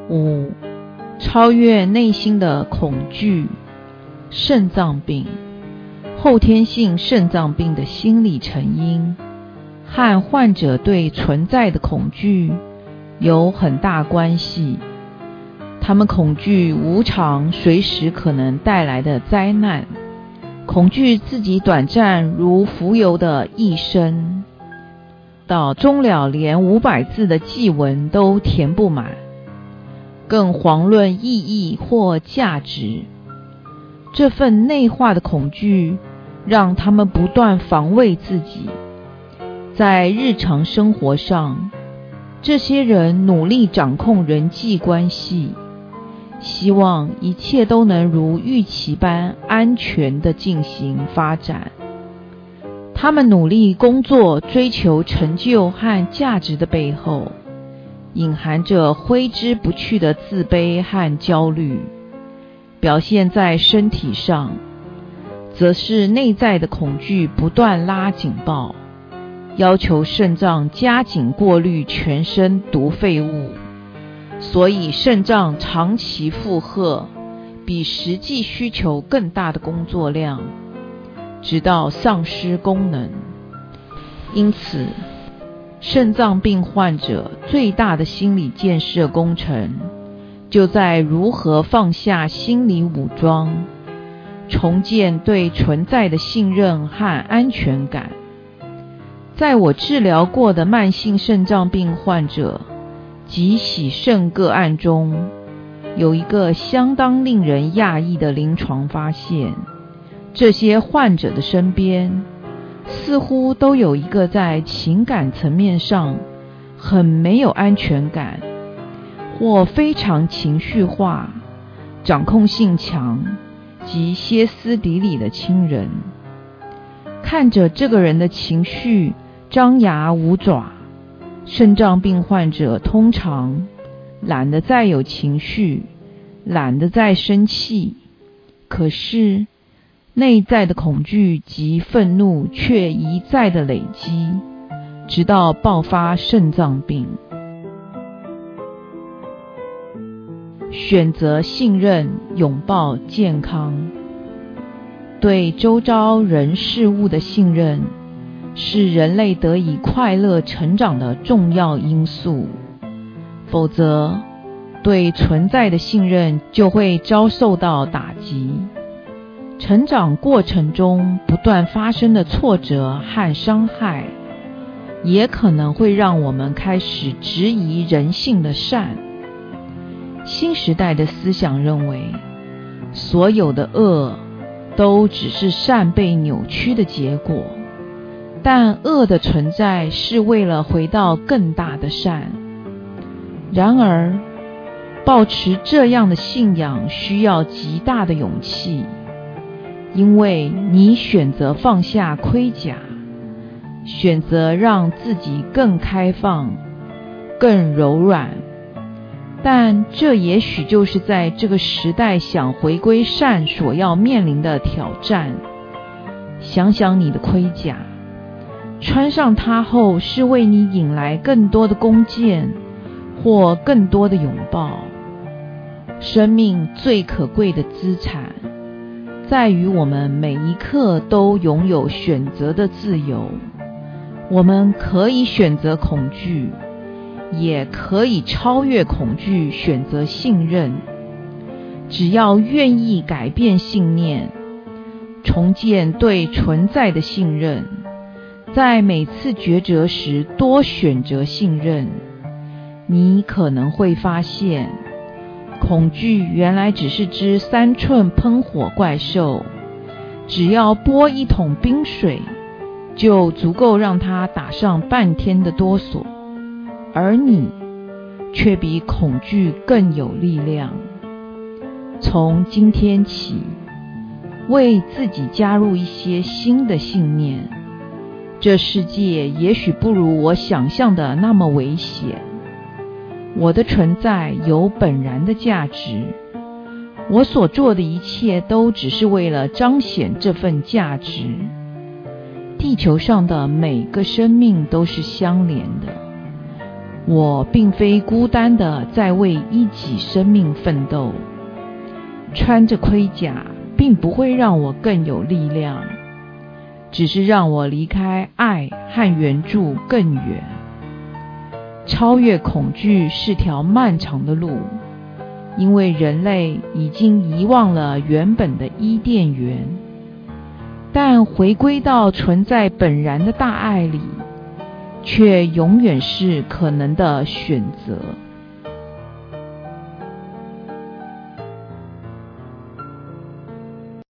5. 超越内心的恐惧。肾脏病，后天性肾脏病的心理成因和患者对存在的恐惧有很大关系。他们恐惧无常随时可能带来的灾难，恐惧自己短暂如浮游的一生，到终了连500字的祭文都填不满，更遑论意义或价值。这份内化的恐惧让他们不断防卫自己。在日常生活上，这些人努力掌控人际关系，希望一切都能如预期般安全地进行发展。他们努力工作，追求成就和价值的背后，隐含着挥之不去的自卑和焦虑。表现在身体上，则是内在的恐惧不断拉警报，要求肾脏加紧过滤全身毒废物，所以肾脏长期负荷比实际需求更大的工作量，直到丧失功能。因此，肾脏病患者最大的心理建设工程就在如何放下心理武装，重建对存在的信任和安全感。在我治疗过的慢性肾脏病患者及洗肾个案中，有一个相当令人讶异的临床发现：这些患者的身边似乎都有一个在情感层面上很没有安全感，或非常情绪化、掌控性强及歇斯底里的亲人。看着这个人的情绪张牙舞爪，肾脏病患者通常懒得再有情绪，懒得再生气，可是内在的恐惧及愤怒却一再的累积，直到爆发肾脏病。选择信任，拥抱健康。对周遭人事物的信任是人类得以快乐成长的重要因素，否则对存在的信任就会遭受到打击。成长过程中不断发生的挫折和伤害，也可能会让我们开始质疑人性的善。新时代的思想认为，所有的恶都只是善被扭曲的结果，但恶的存在是为了回到更大的善。然而，抱持这样的信仰需要极大的勇气，因为你选择放下盔甲，选择让自己更开放、更柔软。但这也许就是在这个时代想回归善所要面临的挑战。想想你的盔甲，穿上它后是为你引来更多的弓箭或更多的拥抱。生命最可贵的资产在于我们每一刻都拥有选择的自由。我们可以选择恐惧，也可以超越恐惧，选择信任。只要愿意改变信念，重建对存在的信任，在每次抉择时多选择信任，你可能会发现，恐惧原来只是只3寸喷火怪兽，只要拨1桶冰水，就足够让它打上半天的哆嗦。而你却比恐惧更有力量。从今天起，为自己加入一些新的信念。这世界也许不如我想象的那么危险。我的存在有本然的价值，我所做的一切都只是为了彰显这份价值。地球上的每个生命都是相连的， 我并非孤单地在为一己生命奋斗，穿着盔甲并不会让我更有力量，只是让我离开爱和援助更远。超越恐惧是条漫长的路，因为人类已经遗忘了原本的伊甸园，但回归到存在本然的大爱里，却永远是可能的选择。